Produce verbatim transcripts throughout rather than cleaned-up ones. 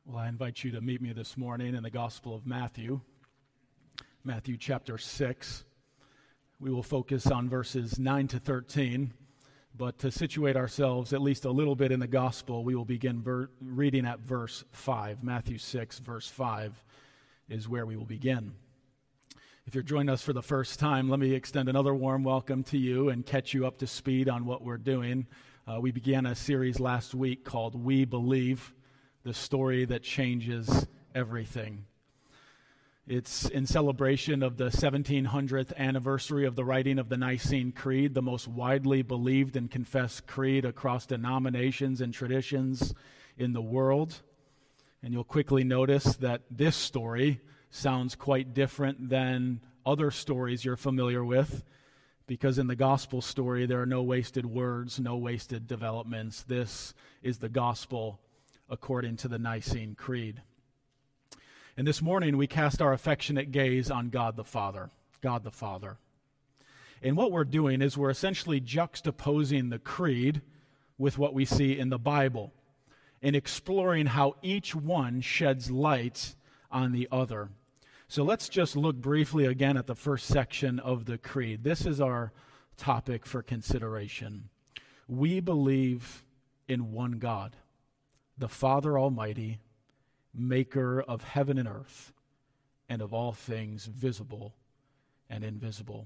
Well, I invite you to meet me this morning in the Gospel of Matthew, Matthew chapter six. We will focus on verses nine to thirteen, but to situate ourselves at least a little bit in the Gospel, we will begin ver- reading at verse five. Matthew six, verse five is where we will begin. If you're joining us for the first time, let me extend another warm welcome to you and catch you up to speed on what we're doing. Uh, we began a series last week called We Believe, the story that changes everything. It's in celebration of the seventeen hundredth anniversary of the writing of the Nicene Creed, the most widely believed and confessed creed across denominations and traditions in the world. And you'll quickly notice that this story sounds quite different than other stories you're familiar with, because in the gospel story there are no wasted words, no wasted developments. This is the gospel according to the Nicene Creed. And this morning we cast our affectionate gaze on God the Father, God the Father. And what we're doing is we're essentially juxtaposing the creed with what we see in the Bible and exploring how each one sheds light on the other. So let's just look briefly again at the first section of the creed. This is our topic for consideration. We believe in one God, the Father Almighty, maker of heaven and earth, and of all things visible and invisible.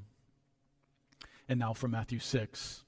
And now from Matthew six.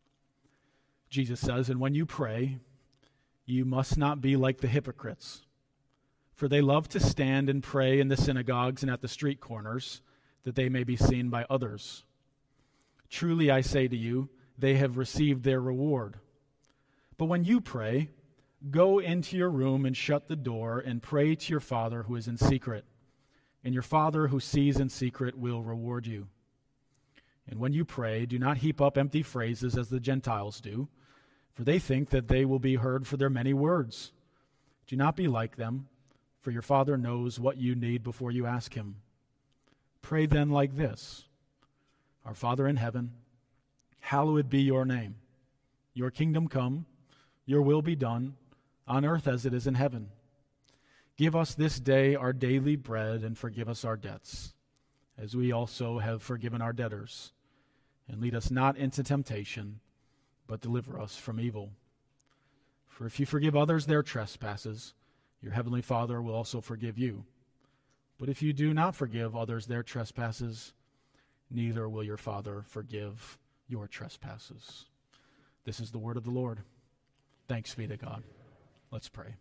Jesus says, "And when you pray, you must not be like the hypocrites, for they love to stand and pray in the synagogues and at the street corners, that they may be seen by others. Truly I say to you, they have received their reward. But when you pray, go into your room and shut the door and pray to your Father who is in secret, and your Father who sees in secret will reward you. And when you pray, do not heap up empty phrases as the Gentiles do, for they think that they will be heard for their many words. Do not be like them, for your Father knows what you need before you ask him. Pray then like this: Our Father in heaven, hallowed be your name. Your kingdom come, your will be done, on earth as it is in heaven. Give us this day our daily bread, and forgive us our debts, as we also have forgiven our debtors. And lead us not into temptation, but deliver us from evil. For if you forgive others their trespasses, your heavenly Father will also forgive you. But if you do not forgive others their trespasses, neither will your Father forgive your trespasses." This is the word of the Lord. Thanks be to God. Let's pray.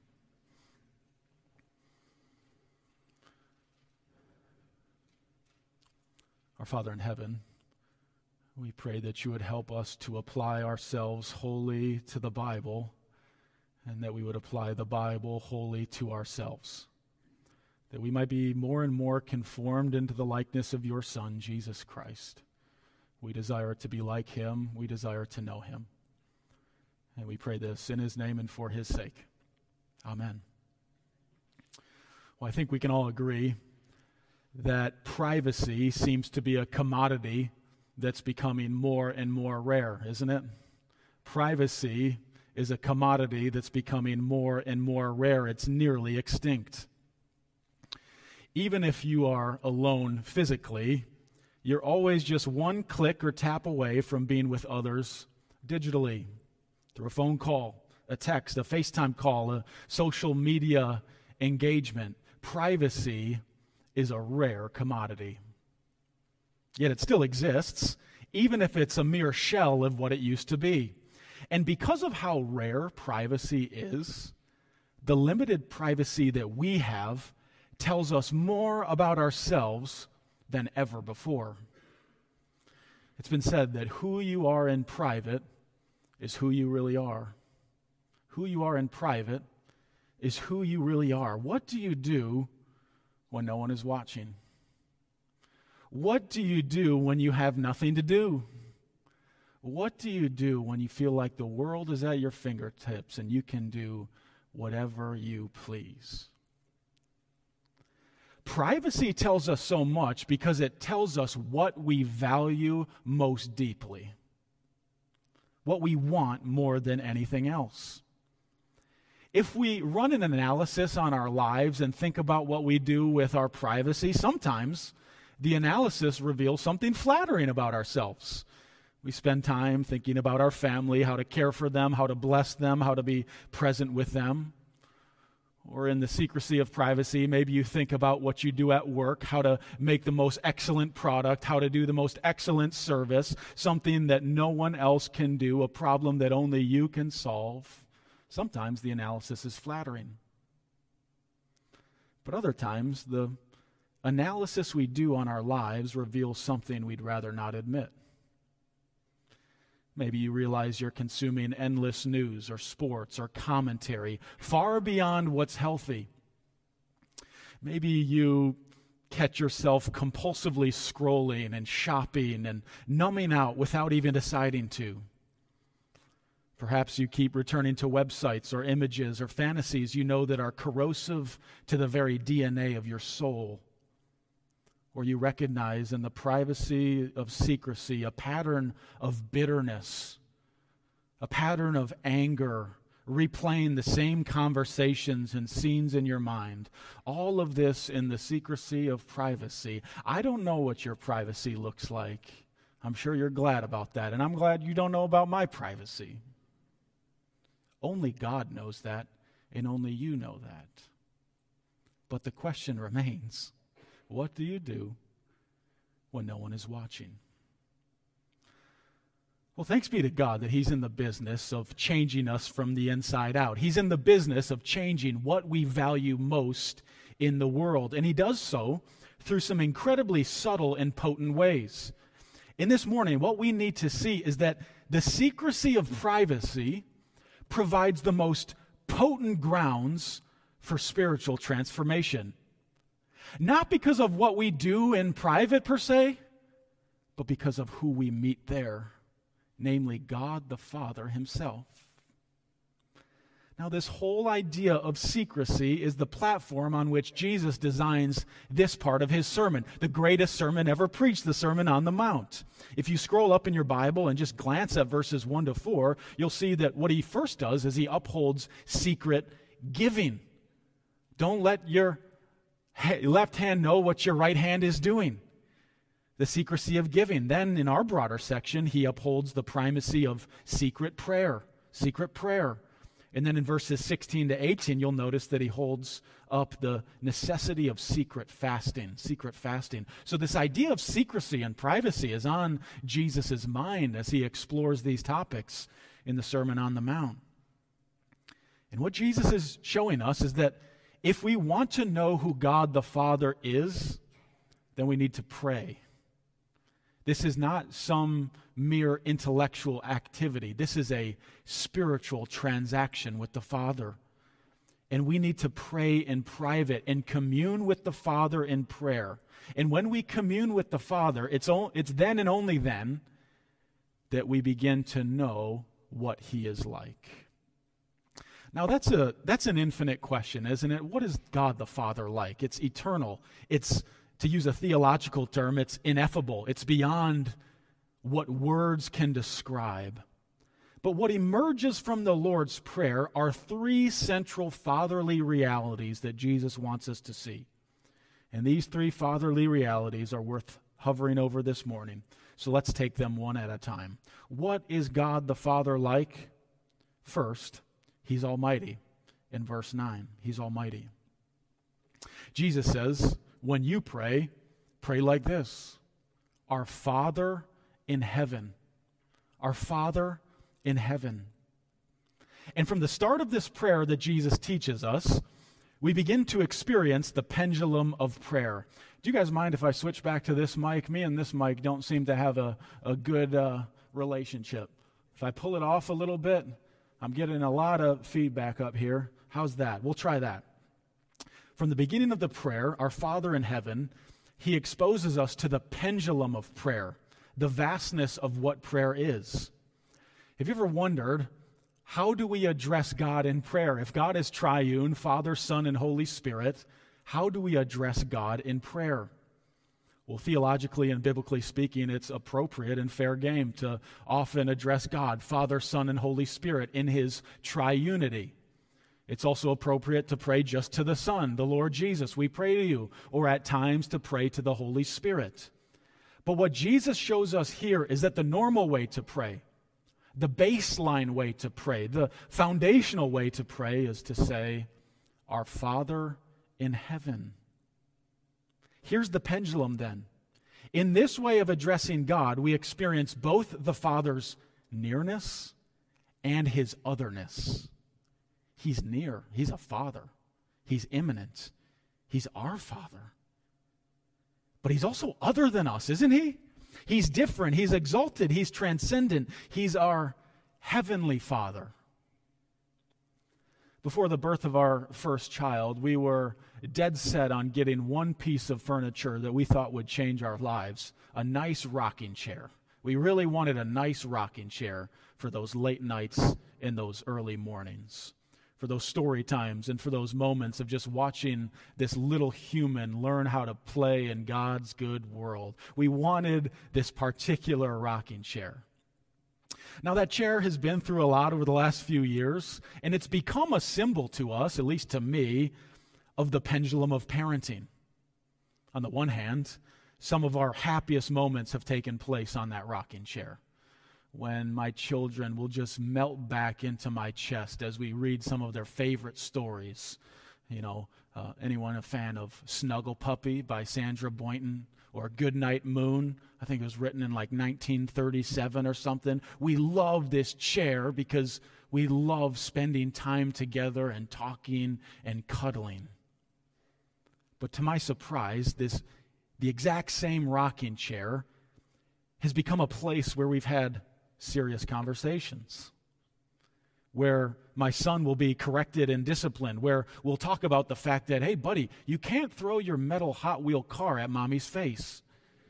Our Father in heaven, we pray that you would help us to apply ourselves wholly to the Bible, and that we would apply the Bible wholly to ourselves, that we might be more and more conformed into the likeness of your Son, Jesus Christ. We desire to be like him. We desire to know him. And we pray this in his name and for his sake. Amen. Well, I think we can all agree that privacy seems to be a commodity that's becoming more and more rare, isn't it? Privacy is a commodity that's becoming more and more rare. It's nearly extinct. Even if you are alone physically, you're always just one click or tap away from being with others digitally, through a phone call, a text, a FaceTime call, a social media engagement. Privacy is a rare commodity. Yet it still exists, even if it's a mere shell of what it used to be. And because of how rare privacy is, the limited privacy that we have tells us more about ourselves than ever before. It's been said that who you are in private is who you really are. Who you are in private is who you really are. What do you do when no one is watching? What do you do when you have nothing to do? What do you do when you feel like the world is at your fingertips and you can do whatever you please? Privacy tells us so much because it tells us what we value most deeply, what we want more than anything else. If we run an analysis on our lives and think about what we do with our privacy, sometimes the analysis reveals something flattering about ourselves. We spend time thinking about our family, how to care for them, how to bless them, how to be present with them. Or in the secrecy of privacy, maybe you think about what you do at work, how to make the most excellent product, how to do the most excellent service, something that no one else can do, a problem that only you can solve. Sometimes the analysis is flattering. But other times, the analysis we do on our lives reveals something we'd rather not admit. Maybe you realize you're consuming endless news or sports or commentary far beyond what's healthy. Maybe you catch yourself compulsively scrolling and shopping and numbing out without even deciding to. Perhaps you keep returning to websites or images or fantasies you know that are corrosive to the very D N A of your soul. Or you recognize in the privacy of secrecy a pattern of bitterness, a pattern of anger, replaying the same conversations and scenes in your mind. All of this in the secrecy of privacy. I don't know what your privacy looks like. I'm sure you're glad about that, and I'm glad you don't know about my privacy. Only God knows that, and only you know that. But the question remains, what do you do when no one is watching? Well, thanks be to God that He's in the business of changing us from the inside out. He's in the business of changing what we value most in the world, and He does so through some incredibly subtle and potent ways. In this morning, what we need to see is that the secrecy of privacy provides the most potent grounds for spiritual transformation. Not because of what we do in private per se, but because of who we meet there, namely God the Father Himself. Now, this whole idea of secrecy is the platform on which Jesus designs this part of His sermon, the greatest sermon ever preached, the Sermon on the Mount. If you scroll up in your Bible and just glance at verses one to four, you'll see that what He first does is He upholds secret giving. Don't let your left hand know what your right hand is doing. The secrecy of giving. Then in our broader section, He upholds the primacy of secret prayer. Secret prayer. And then in verses sixteen to eighteen, you'll notice that He holds up the necessity of secret fasting. Secret fasting. So this idea of secrecy and privacy is on Jesus' mind as He explores these topics in the Sermon on the Mount. And what Jesus is showing us is that if we want to know who God the Father is, then we need to pray. This is not some mere intellectual activity. This is a spiritual transaction with the Father. And we need to pray in private and commune with the Father in prayer. And when we commune with the Father, it's, o- it's then and only then that we begin to know what He is like. Now, that's a that's an infinite question, isn't it? What is God the Father like? It's eternal. It's, to use a theological term, it's ineffable. It's beyond what words can describe. But what emerges from the Lord's Prayer are three central fatherly realities that Jesus wants us to see. And these three fatherly realities are worth hovering over this morning. So let's take them one at a time. What is God the Father like? First, He's almighty. In verse nine, He's almighty. Jesus says, when you pray, pray like this. Our Father in heaven. Our Father in heaven. And from the start of this prayer that Jesus teaches us, we begin to experience the pendulum of prayer. Do you guys mind if I switch back to this mic? Me and this mic don't seem to have a, a good uh, relationship. If I pull it off a little bit, I'm getting a lot of feedback up here. How's that? We'll try that. From the beginning of the prayer, our Father in heaven, He exposes us to the pendulum of prayer, the vastness of what prayer is. Have you ever wondered, how do we address God in prayer? If God is triune, Father, Son, and Holy Spirit, how do we address God in prayer? Well, theologically and biblically speaking, it's appropriate and fair game to often address God, Father, Son, and Holy Spirit in His triunity. It's also appropriate to pray just to the Son, the Lord Jesus, we pray to you, or at times to pray to the Holy Spirit. But what Jesus shows us here is that the normal way to pray, the baseline way to pray, the foundational way to pray is to say, Our Father in heaven. Here's the pendulum then. In this way of addressing God, we experience both the Father's nearness and His otherness. He's near. He's a Father. He's immanent. He's our Father. But He's also other than us, isn't He? He's different. He's exalted. He's transcendent. He's our heavenly Father. Before the birth of our first child, we were dead set on getting one piece of furniture that we thought would change our lives, a nice rocking chair. We really wanted a nice rocking chair for those late nights and those early mornings, for those story times and for those moments of just watching this little human learn how to play in God's good world. We wanted this particular rocking chair. Now, that chair has been through a lot over the last few years, and it's become a symbol to us, at least to me, of the pendulum of parenting. On the one hand, some of our happiest moments have taken place on that rocking chair, when my children will just melt back into my chest as we read some of their favorite stories. You know, uh, anyone a fan of Snuggle Puppy by Sandra Boynton? Or Goodnight Moon, I think it was written in like nineteen thirty-seven or something. We love this chair because we love spending time together and talking and cuddling. But to my surprise, this the exact same rocking chair has become a place where we've had serious conversations, where my son will be corrected and disciplined, where we'll talk about the fact that, hey, buddy, you can't throw your metal Hot Wheel car at mommy's face.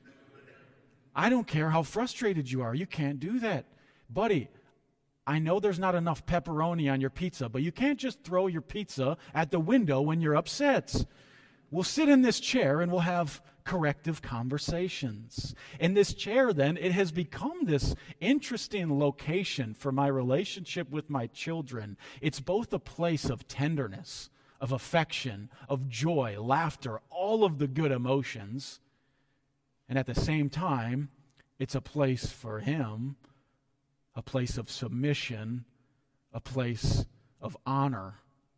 I don't care how frustrated you are. You can't do that. Buddy, I know there's not enough pepperoni on your pizza, but you can't just throw your pizza at the window when you're upset. We'll sit in this chair and we'll have corrective conversations. In this chair, then, it has become this interesting location for my relationship with my children. It's both a place of tenderness, of affection, of joy, laughter, all of the good emotions. And at the same time, it's a place for him, a place of submission, a place of honor.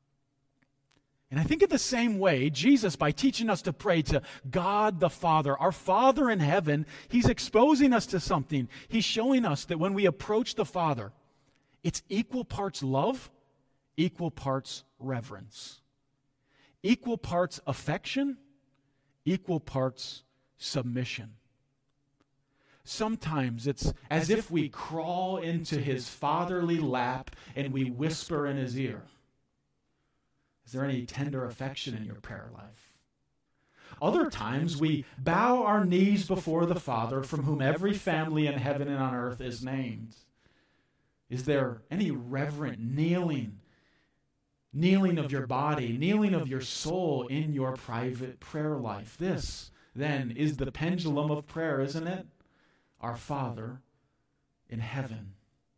And I think in the same way, Jesus, by teaching us to pray to God the Father, our Father in heaven, He's exposing us to something. He's showing us that when we approach the Father, it's equal parts love, equal parts reverence, equal parts affection, equal parts submission. Sometimes it's as if we crawl into His fatherly lap and we whisper in His ear. Is there any tender affection in your prayer life? Other times we bow our knees before the Father, from whom every family in heaven and on earth is named. Is there any reverent kneeling, kneeling of your body, kneeling of your soul in your private prayer life? This, then, is the pendulum of prayer, isn't it? Our Father in heaven.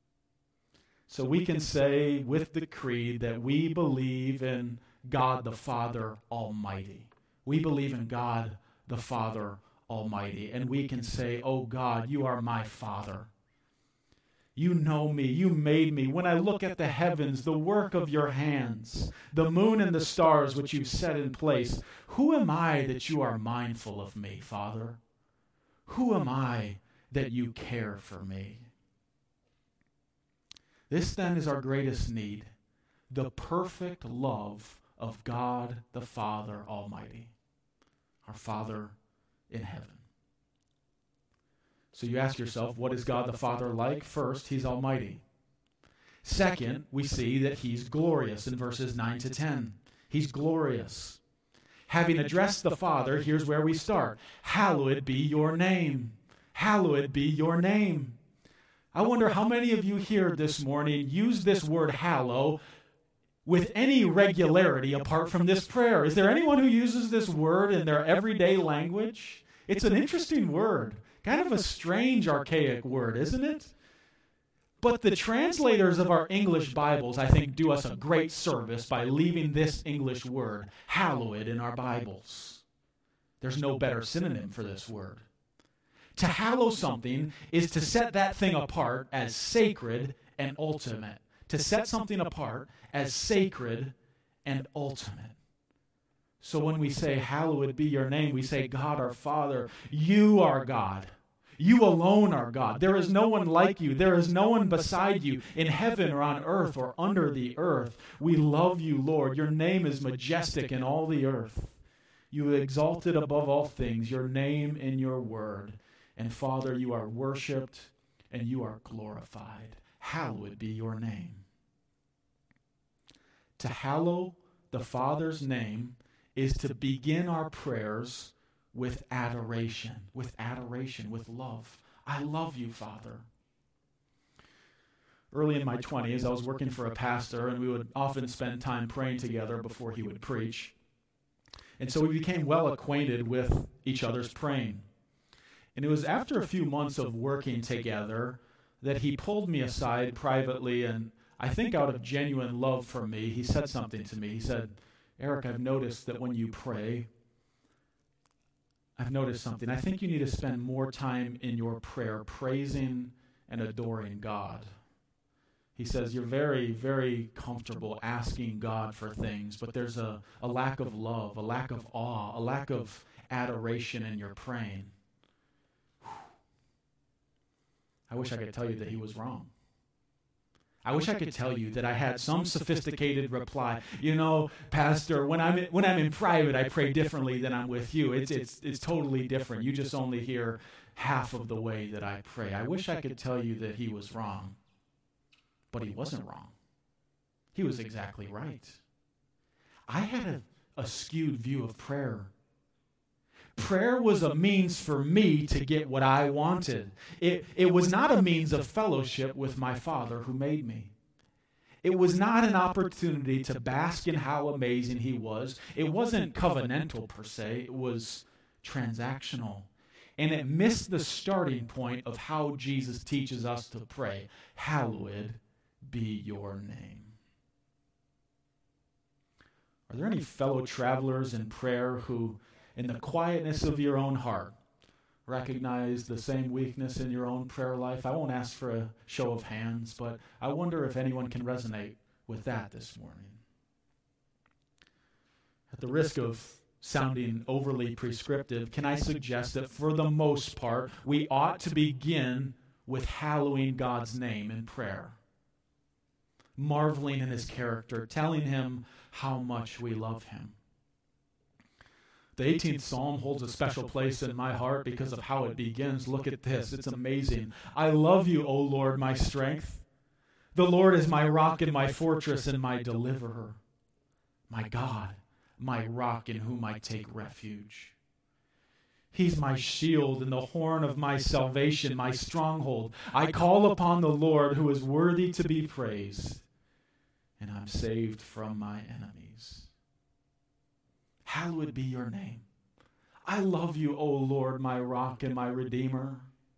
So we can say with the creed that we believe in God the Father Almighty. We believe in God the Father Almighty. And we can say, oh God, you are my Father. You know me. You made me. When I look at the heavens, the work of your hands, the moon and the stars which you've set in place, who am I that you are mindful of me, Father? Who am I that you care for me? This then is our greatest need, the perfect love of God the Father Almighty, our Father in heaven. So you ask yourself, what is God the Father like? First, He's almighty. Second, we see that He's glorious in verses nine to ten. He's glorious. Having addressed the Father, here's where we start. Hallowed be your name. Hallowed be your name. I wonder how many of you here this morning use this word hallow with any regularity apart from this prayer. Is there anyone who uses this word in their everyday language? It's an interesting word, kind of a strange, archaic word, isn't it? But the translators of our English Bibles, I think, do us a great service by leaving this English word, hallowed, in our Bibles. There's no better synonym for this word. To hallow something is to set that thing apart as sacred and ultimate. To set something apart as sacred and ultimate. So when we say, hallowed be your name, we say, God our Father, you are God. You alone are God. There is no one like you. There is no one beside you in heaven or on earth or under the earth. We love you, Lord. Your name is majestic in all the earth. You exalted above all things, your name and your word. And Father, you are worshiped and you are glorified. Hallowed be your name. To hallow the Father's name is to begin our prayers with adoration, with adoration, with love. I love you, Father. Early in my twenties, I was working for a pastor, and we would often spend time praying together before he would preach. And so we became well acquainted with each other's praying. And it was after a few months of working together that he pulled me aside privately, and I think out of genuine love for me, he said something to me. He said, Eric, I've noticed that when you pray, I've noticed something. I think you need to spend more time in your prayer praising and adoring God. He says you're very, very comfortable asking God for things, but there's a, a lack of love, a lack of awe, a lack of adoration in your praying. Whew. I wish I could tell you that he was wrong. I wish I could tell you that I had some sophisticated reply. You know, Pastor, when I'm in, when I'm in private, I pray differently than I'm with you. It's it's it's totally different. You just only hear half of the way that I pray. I wish I could tell you that he was wrong. But he wasn't wrong. He was exactly right. I had a, a skewed view of prayer. Prayer was a means for me to get what I wanted. It, it was not a means of fellowship with my Father who made me. It was not an opportunity to bask in how amazing he was. It wasn't covenantal per se. It was transactional. And it missed the starting point of how Jesus teaches us to pray. Hallowed be your name. Are there any fellow travelers in prayer who, in the quietness of your own heart, recognize the same weakness in your own prayer life? I won't ask for a show of hands, but I wonder if anyone can resonate with that this morning. At the risk of sounding overly prescriptive, can I suggest that for the most part, we ought to begin with hallowing God's name in prayer, marveling in his character, telling him how much we love him. The eighteenth Psalm holds a special place in my heart because of how it begins. Look at this. It's amazing. I love you, O Lord, my strength. The Lord is my rock and my fortress and my deliverer. My God, my rock in whom I take refuge. He's my shield and the horn of my salvation, my stronghold. I call upon the Lord who is worthy to be praised, and I'm saved from my enemies. Hallowed be your name. I love you, O Lord, my rock and my redeemer.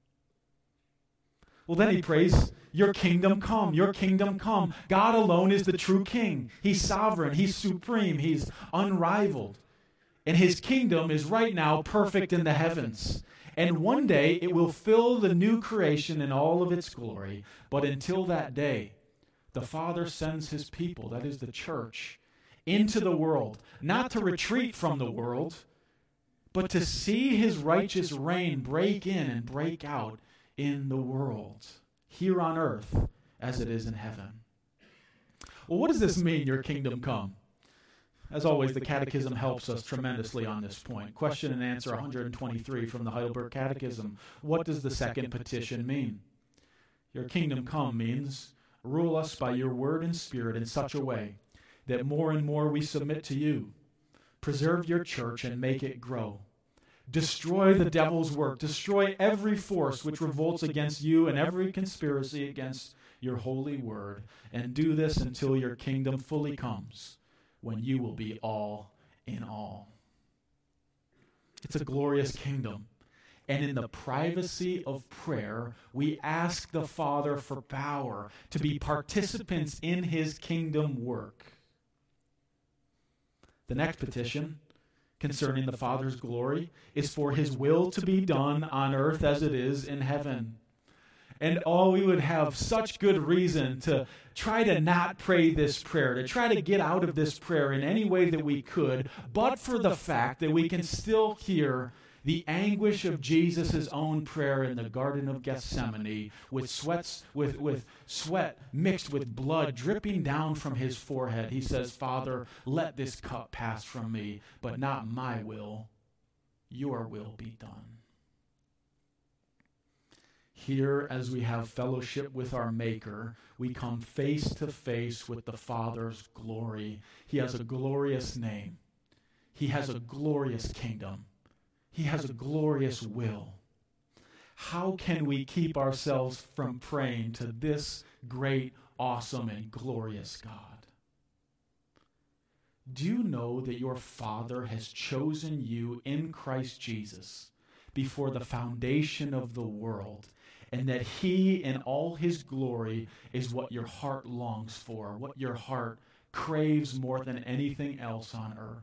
Well, then he prays, your kingdom come, your kingdom come. God alone is the true king. He's sovereign, he's supreme, he's unrivaled. And his kingdom is right now perfect in the heavens. And one day it will fill the new creation in all of its glory. But until that day, the Father sends his people, that is the church, into the world, not to retreat from the world, but to see his righteous reign break in and break out in the world, here on earth as it is in heaven. Well, what does this mean, your kingdom come? As always, the Catechism helps us tremendously on this point. Question and answer one hundred twenty-three from the Heidelberg Catechism. What does the second petition mean? Your kingdom come means, rule us by your word and spirit in such a way that more and more we submit to you. Preserve your church and make it grow. Destroy the devil's work. Destroy every force which revolts against you and every conspiracy against your holy word. And do this until your kingdom fully comes, when you will be all in all. It's a glorious kingdom. And in the privacy of prayer, we ask the Father for power to be participants in his kingdom work. The next petition concerning the Father's glory is for his will to be done on earth as it is in heaven. And oh, we would have such good reason to try to not pray this prayer, to try to get out of this prayer in any way that we could, but for the fact that we can still hear the anguish of Jesus' own prayer in the Garden of Gethsemane, with sweats, with, with sweat mixed with blood dripping down from his forehead. He says, Father, let this cup pass from me, but not my will, your will be done. Here, as we have fellowship with our Maker, we come face to face with the Father's glory. He has a glorious name. He has a glorious kingdom. He has a glorious will. How can we keep ourselves from praying to this great, awesome, and glorious God? Do you know that your Father has chosen you in Christ Jesus before the foundation of the world, and that he in all his glory is what your heart longs for, what your heart craves more than anything else on earth?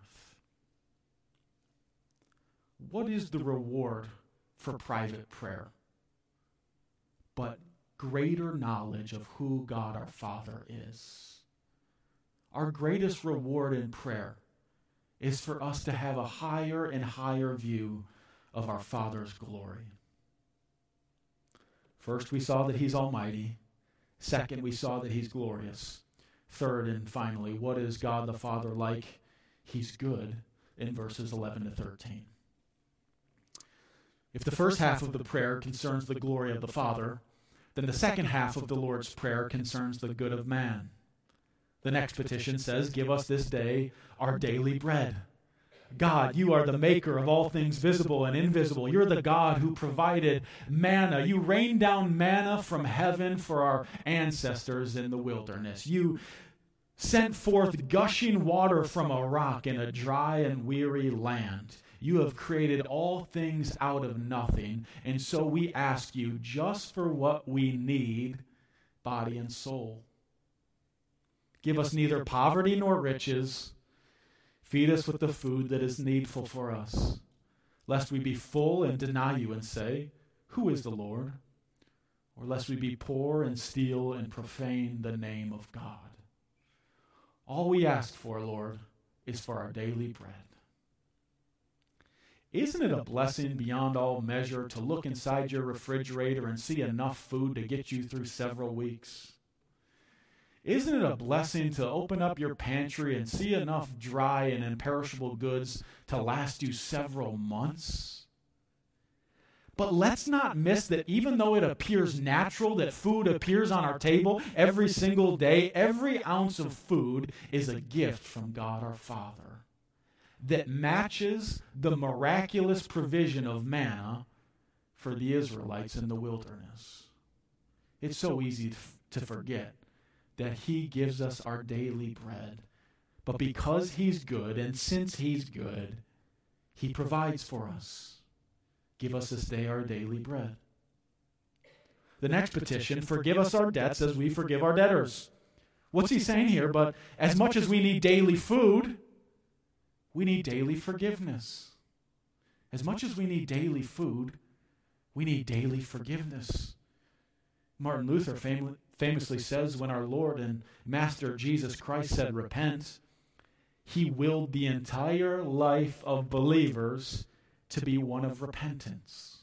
What is the reward for private prayer? But greater knowledge of who God our Father is. Our greatest reward in prayer is for us to have a higher and higher view of our Father's glory. First, we saw that he's almighty. Second, we saw that he's glorious. Third, and finally, what is God the Father like? He's good in verses eleven to thirteen. If the first half of the prayer concerns the glory of the Father, then the second half of the Lord's Prayer concerns the good of man. The next petition says, give us this day our daily bread. God, you are the maker of all things visible and invisible. You're the God who provided manna. You rained down manna from heaven for our ancestors in the wilderness. You sent forth gushing water from a rock in a dry and weary land. You have created all things out of nothing, and so we ask you just for what we need, body and soul. Give us neither poverty nor riches. Feed us with the food that is needful for us, lest we be full and deny you and say, who is the Lord? Or lest we be poor and steal and profane the name of God. All we ask for, Lord, is for our daily bread. Isn't it a blessing beyond all measure to look inside your refrigerator and see enough food to get you through several weeks? Isn't it a blessing to open up your pantry and see enough dry and imperishable goods to last you several months? But let's not miss that even though it appears natural that food appears on our table every single day, every ounce of food is a gift from God our Father that matches the miraculous provision of manna for the Israelites in the wilderness. It's so easy to forget that he gives us our daily bread. But because he's good, and since he's good, he provides for us. Give us this day our daily bread. The next petition, forgive us our debts as we forgive our debtors. What's he saying here? But as much as we need daily food, we need daily forgiveness. As much as we need daily food, we need daily forgiveness. Martin Luther fam- famously says when our Lord and Master Jesus Christ said, repent, he willed the entire life of believers to be one of repentance.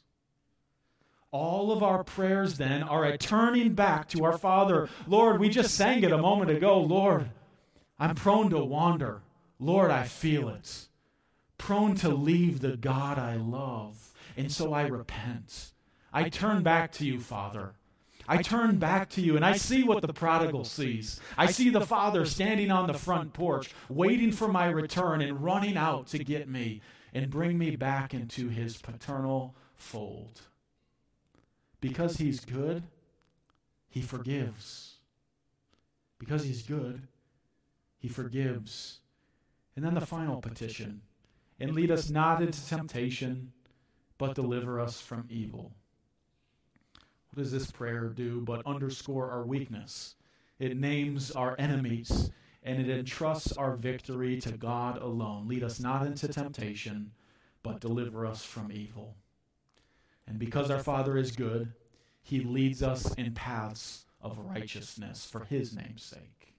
All of our prayers then are a turning back to our Father. Lord, we just sang it a moment ago. Lord, I'm prone to wander. Lord, I feel it. Prone to leave the God I love. And so I repent. I turn back to you, Father. I turn back to you, and I see what the prodigal sees. I see the father standing on the front porch, waiting for my return and running out to get me and bring me back into his paternal fold. Because he's good, he forgives. Because he's good, he forgives. And then the final petition, and lead us not into temptation, but deliver us from evil. What does this prayer do but underscore our weakness? It names our enemies, and it entrusts our victory to God alone. Lead us not into temptation, but deliver us from evil. And because our Father is good, he leads us in paths of righteousness for his name's sake.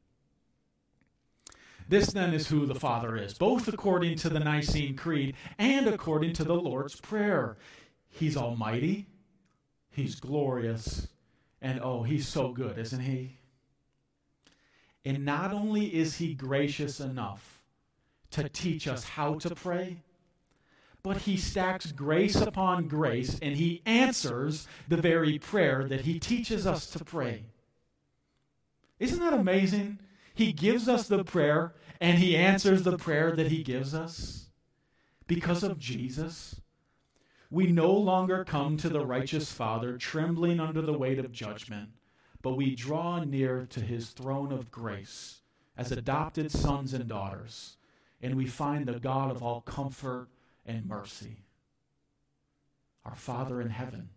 This then is who the Father is, both according to the Nicene Creed and according to the Lord's Prayer. He's almighty, he's glorious, and oh, he's so good, isn't he? And not only is he gracious enough to teach us how to pray, but he stacks grace upon grace, and he answers the very prayer that he teaches us to pray. Isn't that amazing? He gives us the prayer, and he answers the prayer that he gives us. Because of Jesus, we no longer come to the righteous Father trembling under the weight of judgment, but we draw near to his throne of grace as adopted sons and daughters, and we find the God of all comfort and mercy, our Father in heaven.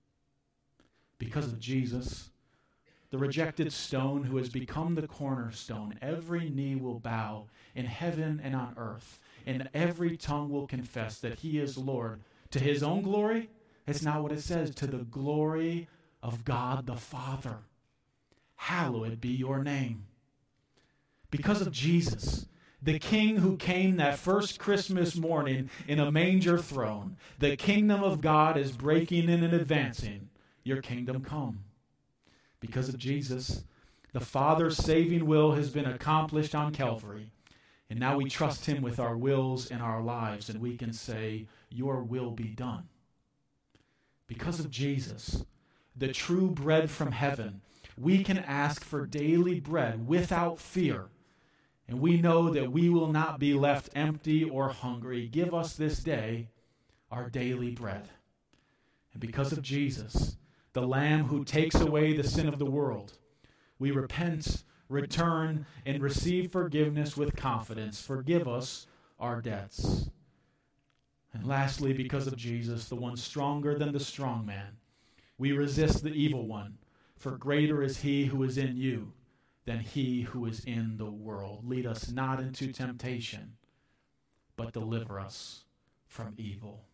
Because of Jesus, the rejected stone who has become the cornerstone, every knee will bow in heaven and on earth, and every tongue will confess that he is Lord. To his own glory, it's not what it says, to the glory of God the Father. Hallowed be your name. Because of Jesus, the King who came that first Christmas morning in a manger throne, the kingdom of God is breaking in and advancing. Your kingdom come. Because of Jesus, the Father's saving will has been accomplished on Calvary, and now we trust him with our wills and our lives, and we can say, your will be done. Because of Jesus, the true bread from heaven, we can ask for daily bread without fear, and we know that we will not be left empty or hungry. Give us this day our daily bread. And because of Jesus, the Lamb who takes away the sin of the world, we repent, return, and receive forgiveness with confidence. Forgive us our debts. And lastly, because of Jesus, the one stronger than the strong man, we resist the evil one, for greater is he who is in you than he who is in the world. Lead us not into temptation, but deliver us from evil.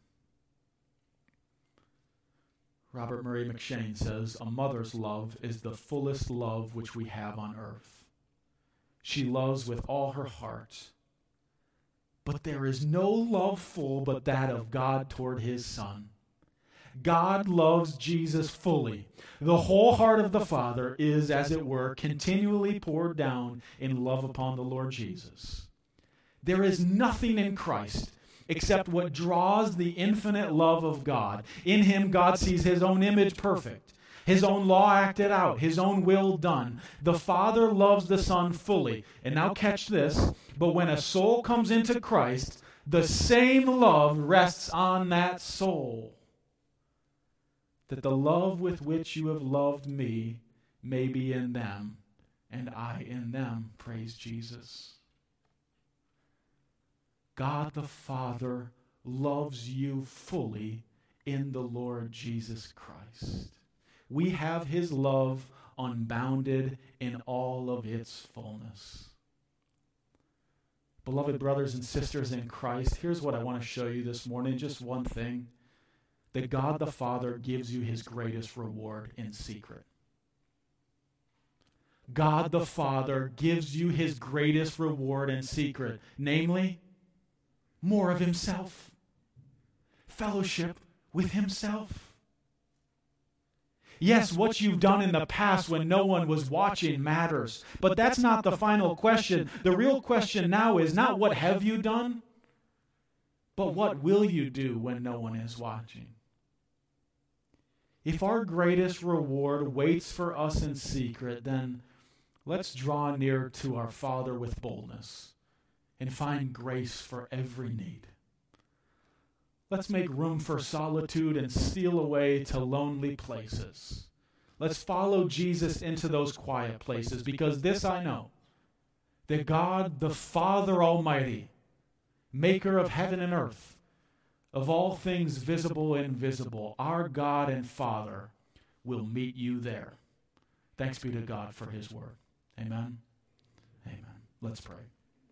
Robert Murray McShane says, a mother's love is the fullest love which we have on earth. She loves with all her heart. But there is no love full but that of God toward his Son. God loves Jesus fully. The whole heart of the Father is, as it were, continually poured down in love upon the Lord Jesus. There is nothing in Christ except what draws the infinite love of God. In him, God sees his own image perfect, his own law acted out, his own will done. The Father loves the Son fully. And now catch this, but when a soul comes into Christ, the same love rests on that soul. That the love with which you have loved me may be in them, and I in them. Praise Jesus. God the Father loves you fully in the Lord Jesus Christ. We have his love unbounded in all of its fullness. Beloved brothers and sisters in Christ, here's what I want to show you this morning, just one thing. That God the Father gives you his greatest reward in secret. God the Father gives you his greatest reward in secret, namely, more of himself, fellowship with himself. Yes, what you've done in the past when no one was watching matters, but that's not the final question. The real question now is not what have you done, but what will you do when no one is watching? If our greatest reward waits for us in secret, then let's draw near to our Father with boldness and find grace for every need. Let's make room for solitude and steal away to lonely places. Let's follow Jesus into those quiet places, because this I know, that God, the Father Almighty, maker of heaven and earth, of all things visible and invisible, our God and Father will meet you there. Thanks be to God for his word. Amen. Amen. Let's pray.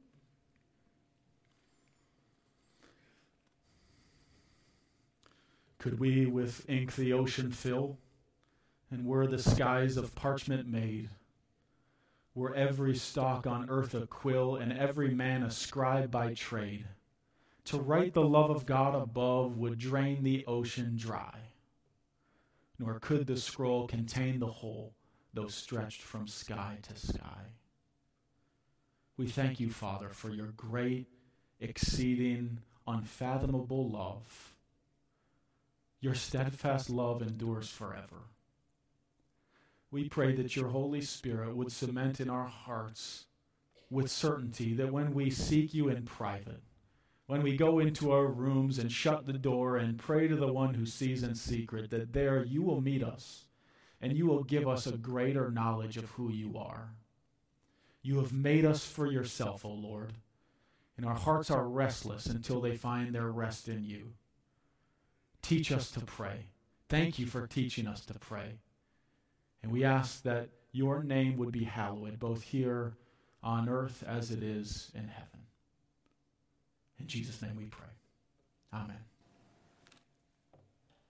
Could we with ink the ocean fill, and were the skies of parchment made, were every stalk on earth a quill, and every man a scribe by trade, to write the love of God above would drain the ocean dry, nor could the scroll contain the whole, though stretched from sky to sky. We thank you, Father, for your great, exceeding, unfathomable love. Your steadfast love endures forever. We pray that your Holy Spirit would cement in our hearts with certainty that when we seek you in private, when we go into our rooms and shut the door and pray to the one who sees in secret, that there you will meet us and you will give us a greater knowledge of who you are. You have made us for yourself, O Lord, and our hearts are restless until they find their rest in you. Teach us to pray. Thank you for teaching us to pray. And we ask that your name would be hallowed, both here on earth as it is in heaven. In Jesus' name we pray. Amen.